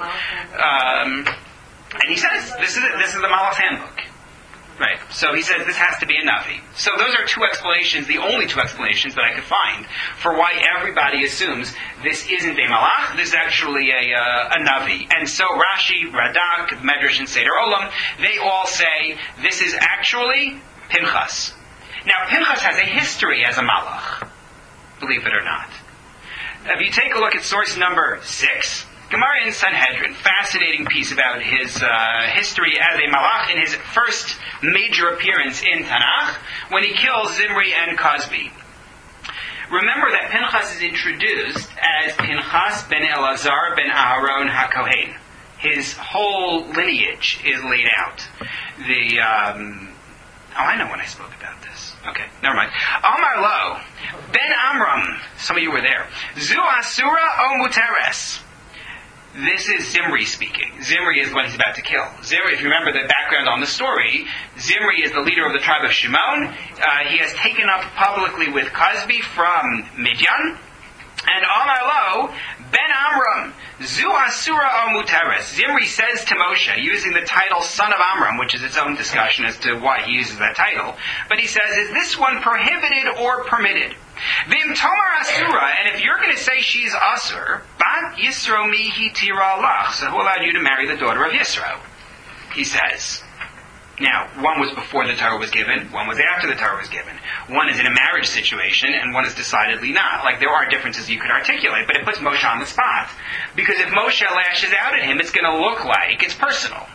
Um, and he says, this is it. This is the malach handbook. Right. So he says this has to be a navi. So those are two explanations, the only two explanations that I could find for why everybody assumes this isn't a malach, this is actually a, uh, a navi. And so Rashi, Radak, Medrash, and Seder Olam, they all say this is actually Pinchas. Now Pinchas has a history as a malach, believe it or not. If you take a look at source number six, Gemara in Sanhedrin, fascinating piece about his uh, history as a malach in his first major appearance in Tanakh, when he kills Zimri and Cosby. Remember that Pinchas is introduced as Pinchas ben Elazar ben Aharon HaKohen. His whole lineage is laid out. The um, oh, I know when I spoke about this. Okay, never mind. Amar Lo ben Amram. Some of you were there. Zu Asura o Muteres. This is Zimri speaking. Zimri is what he's about to kill. Zimri, if you remember the background on the story, Zimri is the leader of the tribe of Shimon. Uh, he has taken up publicly with Cosby from Midian. And Amar Lo, Ben Amram, Zu Asura o Muteres. Zimri says to Moshe, using the title son of Amram, which is its own discussion as to why he uses that title. But he says, is this one prohibited or permitted? Vim Tomar Asura, and if you're going to say she's Asur, Bat Yisro Mihi Tira Lach, so who allowed you to marry the daughter of Yisro? He says. Now, one was before the Torah was given, one was after the Torah was given. One is in a marriage situation, and one is decidedly not. Like, there are differences you could articulate, but it puts Moshe on the spot. Because if Moshe lashes out at him, it's going to look like it's personal.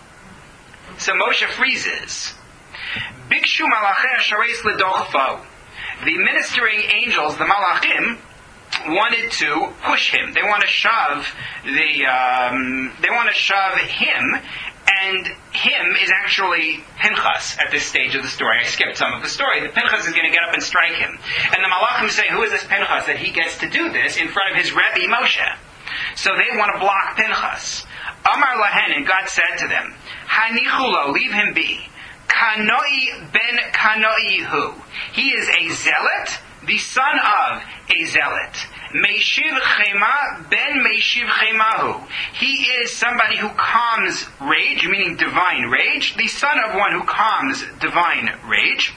So Moshe freezes. Bikshu Malacheh Shareis L'Dochfo. The ministering angels, the Malachim, wanted to push him. They want to shove the, um, they want to shove him, and him is actually Pinchas at this stage of the story. I skipped some of the story. The Pinchas is going to get up and strike him. And the Malachim say, who is this Pinchas that he gets to do this in front of his Rebbe Moshe? So they want to block Pinchas. Amar Lahen, and God said to them, Hanichulo, leave him be. Kanoi ben Kanoi hu. He is a zealot, the son of a zealot. Meishiv Chema ben Meishiv Chemahu. He is somebody who calms rage, meaning divine rage, the son of one who calms divine rage.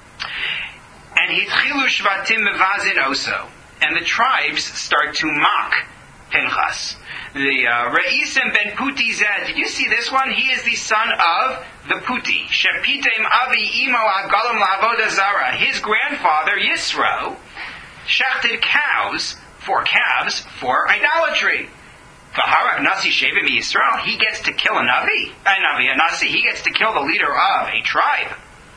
And Hitchilu Shvatim Mevazin Oso. And the tribes start to mock Pinchas. The Re'isim ben Puti Zed. Did you see this one? He is the son of the Puti. Shepitem Avi Imo Agalam La'avoda Zara. His grandfather, Yisro, shechted cows, for calves, for idolatry. Vaharak Nasi Shevim Yisrael. He gets to kill a Navi. A Navi, a Nasi. He gets to kill the leader of a tribe.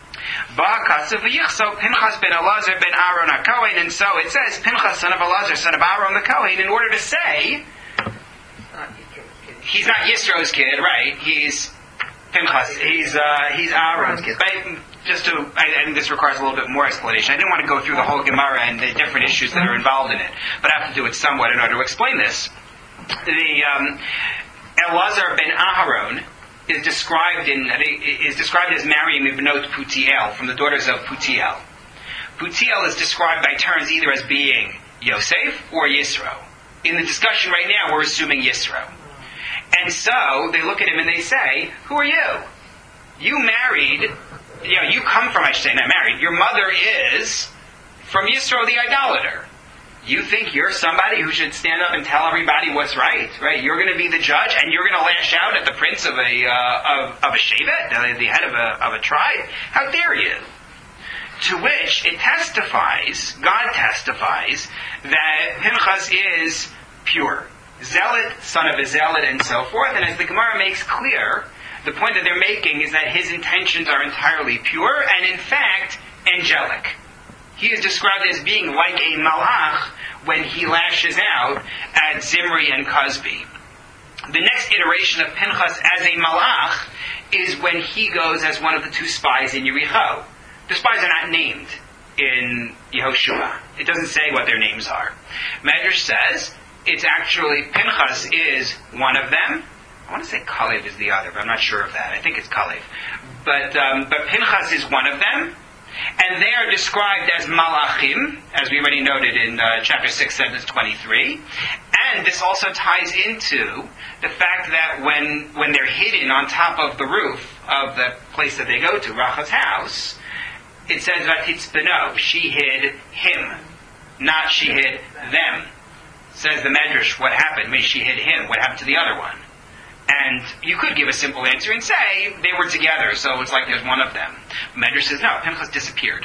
So Pinchas ben Elazar ben Aaron HaKohen. And so it says, Pinchas, son of Elazar, son of Aaron the Kohen, in order to say, he's not Yisro's kid, right? He's Pinchas. He's uh, he's Aaron's kid. But I, just to, I, I think this requires a little bit more explanation. I didn't want to go through the whole Gemara and the different issues that are involved in it, but I have to do it somewhat in order to explain this. The um, Elazar ben Aharon is described in is described as marrying Mibnot Putiel, from the daughters of Putiel. Putiel is described by turns either as being Yosef or Yisro. In the discussion right now, we're assuming Yisro. And so they look at him and they say, "Who are you? You married, you know, you come from, I should say, not married. Your mother is from Yisro the idolater. You think you're somebody who should stand up and tell everybody what's right, right? You're going to be the judge, and you're going to lash out at the prince of a uh, of, of a shevet, the, the head of a of a tribe. How dare you?" To which it testifies, God testifies, that Pinchas is pure, zealot, son of a zealot, and so forth. And as the Gemara makes clear, the point that they're making is that his intentions are entirely pure and, in fact, angelic. He is described as being like a malach when he lashes out at Zimri and Cosby. The next iteration of Pinchas as a malach is when he goes as one of the two spies in Yericho. The spies are not named in Yehoshua. It doesn't say what their names are. Medrash says it's actually Pinchas is one of them. I want to say Kalev is the other, but I'm not sure of that. I think it's Kalev. But um, but Pinchas is one of them. And they are described as malachim, as we already noted in uh, chapter six, sentence twenty-three. And this also ties into the fact that when when they're hidden on top of the roof of the place that they go to, Rachel's house, it says Vatitzbeno, she hid him, not she hid them. Says the Medrash, what happened? Maybe she hid him. What happened to the other one? And you could give a simple answer and say they were together, so it's like there's one of them. Medrash says, no, Pinchas disappeared.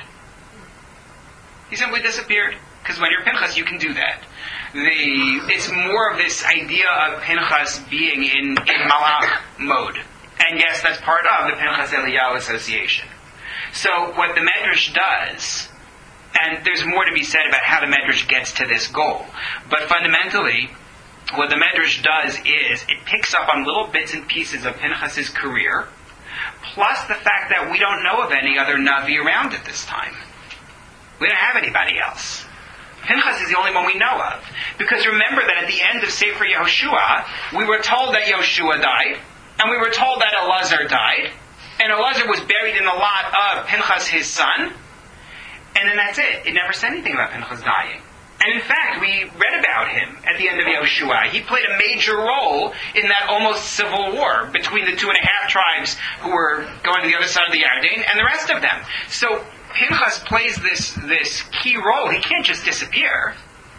He simply disappeared. Because when you're Pinchas, you can do that. The, it's more of this idea of Pinchas being in, in malach mode. And yes, that's part of the Pinchas Eliyahu association. So what the Medrash does, and there's more to be said about how the Medrash gets to this goal, but fundamentally, what the Medrash does is it picks up on little bits and pieces of Pinchas's career, plus the fact that we don't know of any other Navi around at this time. We don't have anybody else. Pinchas is the only one we know of. Because remember that at the end of Sefer Yehoshua, we were told that Yehoshua died, and we were told that Elazar died, and Elazar was buried in the lot of Pinchas, his son, and then that's it. It never said anything about Pinchas dying. And in fact, we read about him at the end of Yehoshua. He played a major role in that almost civil war between the two and a half tribes who were going to the other side of the Yarden and the rest of them. So Pinchas plays this, this key role. He can't just disappear.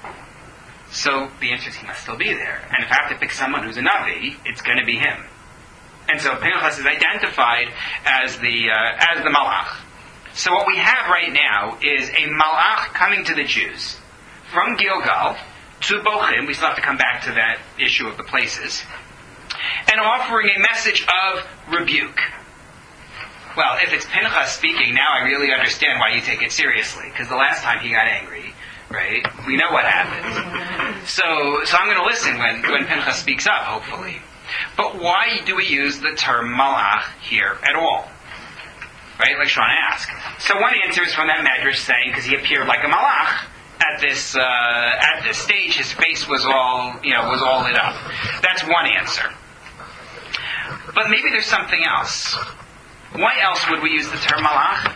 So the answer is he must still be there. And if I have to pick someone who's a Navi, it's going to be him. And so Pinchas is identified as the uh, as the Malach. So what we have right now is a Malach coming to the Jews from Gilgal to Bochim. We still have to come back to that issue of the places. And offering a message of rebuke. Well, if it's Pinchas speaking, now I really understand why you take it seriously. Because the last time he got angry, right, we know what happened. So so I'm going to listen when, when Pinchas speaks up, hopefully. But why do we use the term malach here at all? Right, like Sean asked. So one answer is from that Medrash saying, because he appeared like a malach, at this uh, at this stage, his face was all you know was all lit up. That's one answer. But maybe there's something else. Why else would we use the term malach?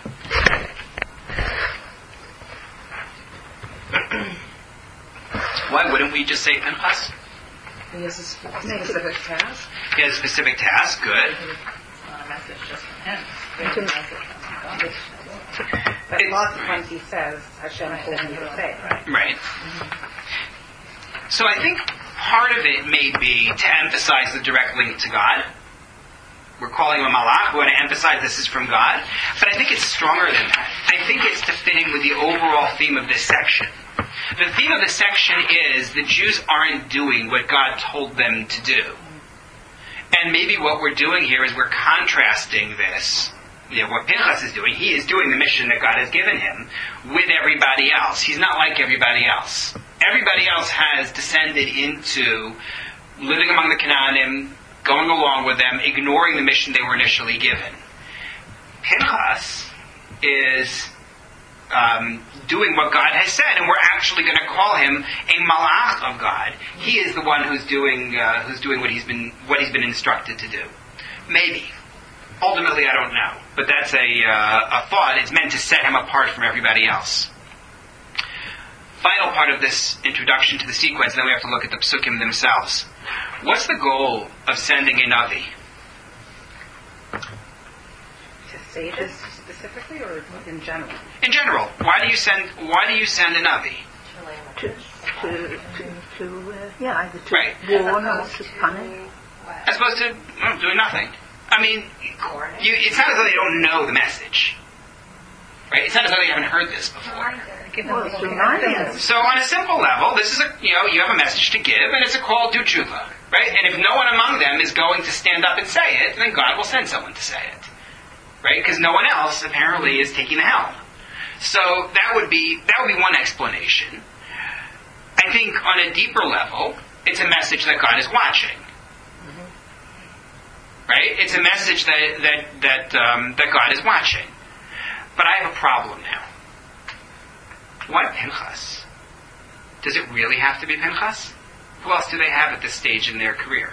Why wouldn't we just say Pinchas? He has a specific task. He has a specific task. Good. It's not a message just from him. It's a message from God. But It's- lots of times he says, Hashem told me to say. Right. Right. So I think part of it may be to emphasize the direct link to God. We're calling him a malach. We want to emphasize this is from God. But I think it's stronger than that. I think it's to fit in with the overall theme of this section. The theme of this section is the Jews aren't doing what God told them to do. And maybe what we're doing here is we're contrasting this, you know, what Pinchas is doing. He is doing the mission that God has given him with everybody else. He's not like everybody else. Everybody else has descended into living among the Canaanim, going along with them, ignoring the mission they were initially given. Pinchas is um, doing what God has said, and we're actually going to call him a malach of God. He is the one who's doing uh, who's doing what he's been what he's been instructed to do. Maybe. Ultimately, I don't know. But that's a, uh, a thought. It's meant to set him apart from everybody else. Final part of this introduction to the sequence, and then we have to look at the psukim themselves. What's the goal of sending a Navi? To say this specifically, or in general? In general. Why do you send Why do you send a Navi? To, to, to, to uh, yeah, either to Right. warn or to punish. As opposed to well, doing nothing. I mean, you, it's not as though they don't know the message. Right? It's not as though they haven't heard this before. Well, it's reminding us. So on a simple level, this is a, you know, you have a message to give, and it's a call to tshuva, right? And if no one among them is going to stand up and say it, then God will send someone to say it, right? Because no one else apparently is taking the helm. So that would be that would be one explanation. I think on a deeper level, it's a message that God is watching, right? It's a message that that that um, that God is watching. But I have a problem now. Why Pinchas? Does it really have to be Pinchas? Who else do they have at this stage in their career?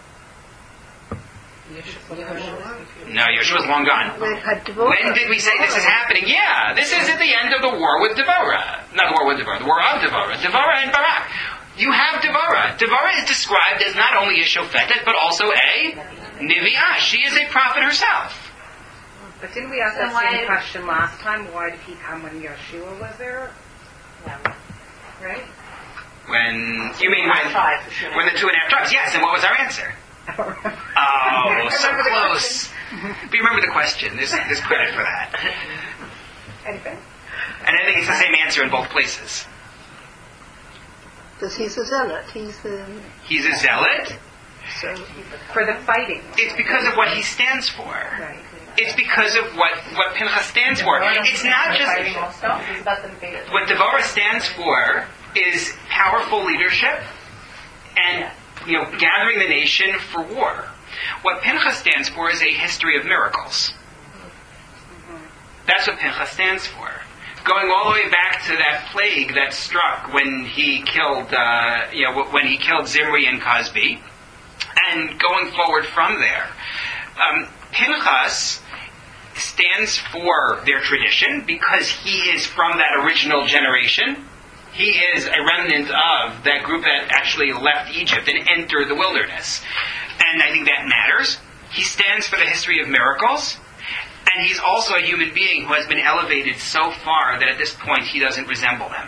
No, Yeshua's long gone. When did we say this is happening? Yeah, this is at the end of the war with Devorah. Not the war with Devorah, the war of Devorah. Devorah and Barak. You have Devorah. Devorah is described as not only a shofetet, but also a Nevi'ah. She is a prophet herself. But didn't we ask So that why- same question last time? Why did he come when Yeshua was there? Right? When, you mean when, when the two and a half tribes? Yes, and what was our answer? Oh, so close. But you remember the question. There's, there's credit for that. Anything? And I think it's the same answer in both places. Because he's a zealot. He's the... He's a zealot. So, For the fighting. It's because of what he stands for. Right. It's because of what, what Pinchas stands for. It's not just... What Devorah stands for is powerful leadership and, you know, gathering the nation for war. What Pinchas stands for is a history of miracles. That's what Pinchas stands for. Going all the way back to that plague that struck when he killed, uh, you know, when he killed Zimri and Cosby, and going forward from there. Um, Pinchas stands for their tradition because he is from that original generation. He is a remnant of that group that actually left Egypt and entered the wilderness. And I think that matters. He stands for the history of miracles. And he's also a human being who has been elevated so far that at this point he doesn't resemble them.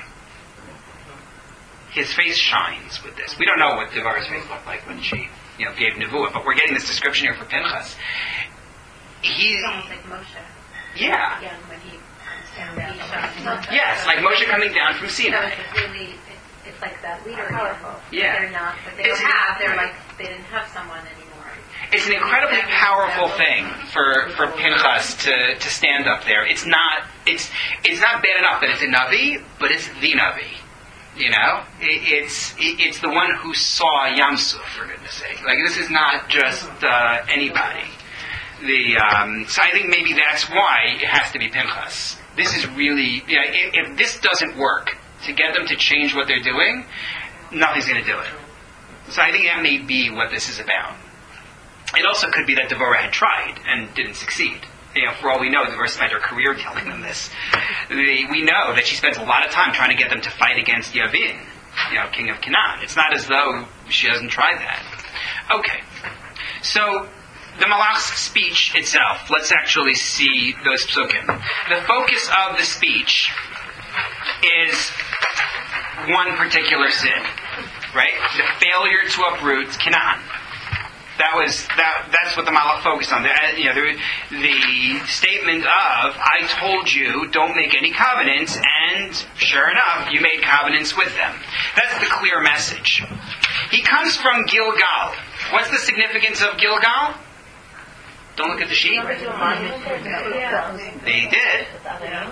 His face shines with this. We don't know what Devorah's face looked like when she, you know, gave Nevuah, but we're getting this description here for Pinchas. He, It's almost like Moshe. yeah, Again, when he comes down, he shines. yes, like Moshe coming down from So Sinai. it's really, it's, it's like that leader again. Yeah. They're not, but they It's- don't have, they're like, they didn't have someone anymore. It's an incredibly powerful thing for, for Pinchas to, to stand up there. It's not it's it's not bad enough that it's a Navi, but it's the Navi. You know, it, it's it, it's the one who saw Yamsuf, for goodness sake. Like, this is not just uh, anybody. The um, so I think maybe that's why it has to be Pinchas. This is really, you know, if, if this doesn't work to get them to change what they're doing, nothing's going to do it. So I think that may be what this is about. It also could be that Devorah had tried and didn't succeed. You know, for all we know, Devorah spent her career telling them this. The, we know that she spends a lot of time trying to get them to fight against Yavin, you know, king of Canaan. It's not as though she hasn't tried that. Okay, so the Malach's speech itself, let's actually see those psukim. The focus of the speech is one particular sin, right? The failure to uproot Canaan. That was that. That's what the Malach focused on. The, you know, the, the statement of "I told you, don't make any covenants," and sure enough, you made covenants with them. That's the clear message. He comes from Gilgal. What's the significance of Gilgal? Don't look at the sheet. They did.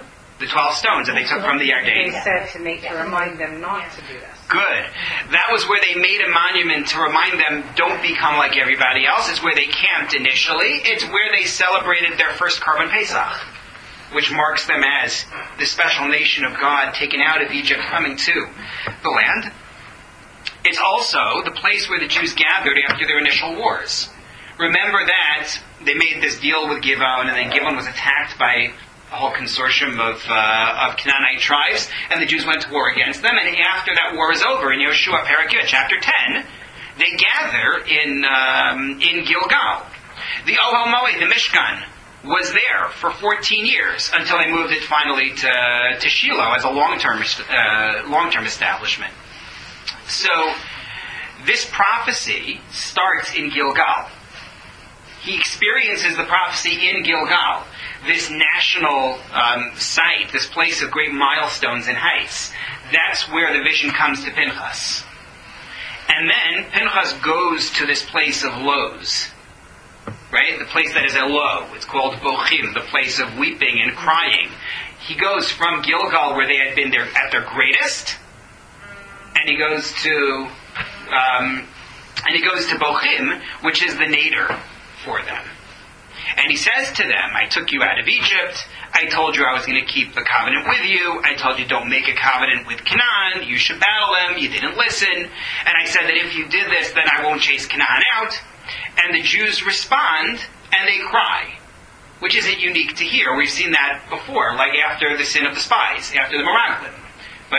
the twelve stones that they took from the They Yarden. said to make to remind them not to do this. Good. That was where they made a monument to remind them, don't become like everybody else. It's where they camped initially. It's where they celebrated their first Korban Pesach, which marks them as the special nation of God taken out of Egypt, coming to the land. It's also the place where the Jews gathered after their initial wars. Remember that they made this deal with Givon, and then Givon was attacked by a whole consortium of uh, of Canaanite tribes, and the Jews went to war against them. And after that war is over, in Yoshua Perek Yud, chapter ten, they gather in um, in Gilgal. The Ohel Moed, the Mishkan, was there for fourteen years until they moved it finally to to Shiloh as a long-term uh, long-term establishment. So this prophecy starts in Gilgal. He experiences the prophecy in Gilgal, this national um, site, this place of great milestones and heights. That's where the vision comes to Pinchas. And then Pinchas goes to this place of lows, right? The place that is a low. It's called Bochim, the place of weeping and crying. He goes from Gilgal, where they had been there at their greatest, and he goes to um, and he goes to Bochim, which is the nadir for them. And he says to them, I took you out of Egypt. I told you I was going to keep the covenant with you. I told you don't make a covenant with Canaan. You should battle them. You didn't listen. And I said that if you did this, then I won't chase Canaan out. And the Jews respond, and they cry, which isn't unique to here. We've seen that before, like after the sin of the spies, after the Meraglim. No,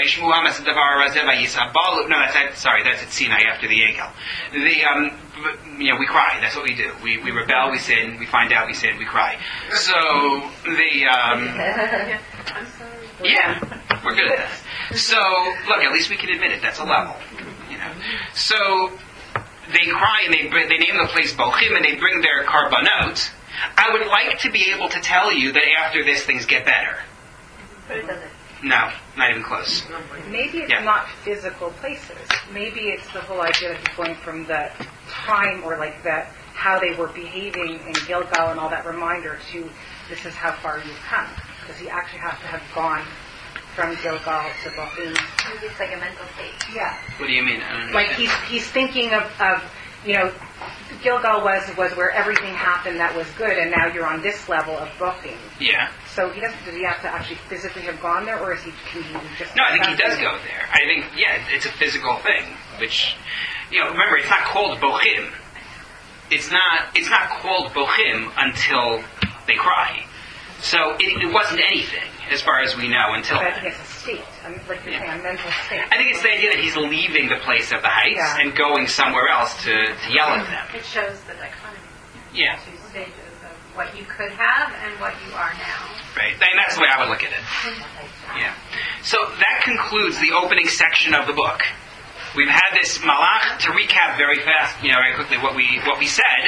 that's at, sorry, that's at Sinai after the Egel. The, um, you know, we cry. That's what we do. We we rebel, we sin, we find out, we sin, we cry. So the um, yeah, we're good at that. So look, at least we can admit it. That's a level, you know. So they cry and they they name the place Bochim and they bring their karbanot. I would like to be able to tell you that after this things get better. But it doesn't. No, not even close. Maybe it's Yeah. not physical places. Maybe it's the whole idea that he's going from the time or like that how they were behaving in Gilgal and all that reminder to this is how far you've come. Because he actually has to have gone from Gilgal to Bochim. Maybe it's like a mental state. Yeah. What do you mean? I don't Like understand. he's he's thinking of, of you know, Gilgal was was where everything happened that was good, and now you're on this level of Bochim. Yeah. So he doesn't. Does he have to actually physically have gone there, or is he? Can he just? No, I think he does go there. I think, yeah, it's a physical thing. Which, you know, remember, it's not called Bochim. It's not. It's not called Bochim until they cry. So it, it wasn't anything, as far as we know, until But I then. think it's a state. I mean, like you're Yeah. saying, a mental state. I think it's the idea that he's leaving the place of the heights Yeah. and going somewhere else to, to yell at them. It shows the dichotomy. Yeah, Two stages of what you could have and what you are now. right. And that's the way I would look at it. Yeah. So that concludes the opening section of the book. We've had this malach. To recap very fast, you know, very quickly what we what we said.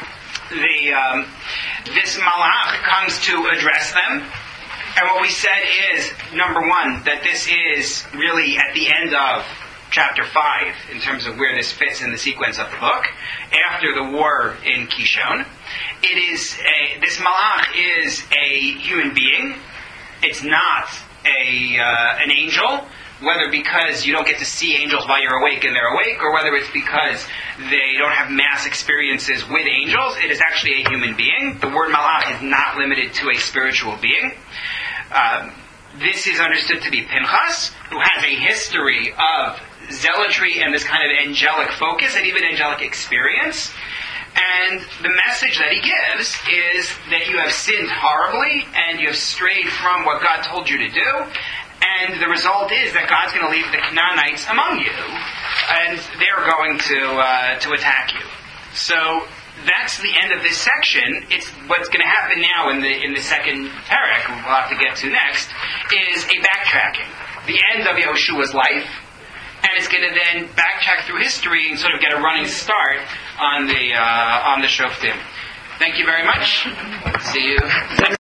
The um, this malach comes to address them, and what we said is number one that this is really at the end of chapter five in terms of where this fits in the sequence of the book after the war in Kishon. It is a, this malach is a human being. It's not a uh, an angel. Whether because you don't get to see angels while you're awake and they're awake, or whether it's because they don't have mass experiences with angels, it is actually a human being. The word malach is not limited to a spiritual being. Um, this is understood to be Pinchas, who has a history of zealotry and this kind of angelic focus and even angelic experience. And the message that he gives is that you have sinned horribly and you have strayed from what God told you to do. And the result is that God's going to leave the Canaanites among you, and they're going to uh, to attack you. So that's the end of this section. It's what's going to happen now in the in the second parak, we'll have to get to next, is a backtracking. The end of Yehoshua's life, and it's going to then backtrack through history and sort of get a running start on the uh, on the Shoftim. Thank you very much. See you.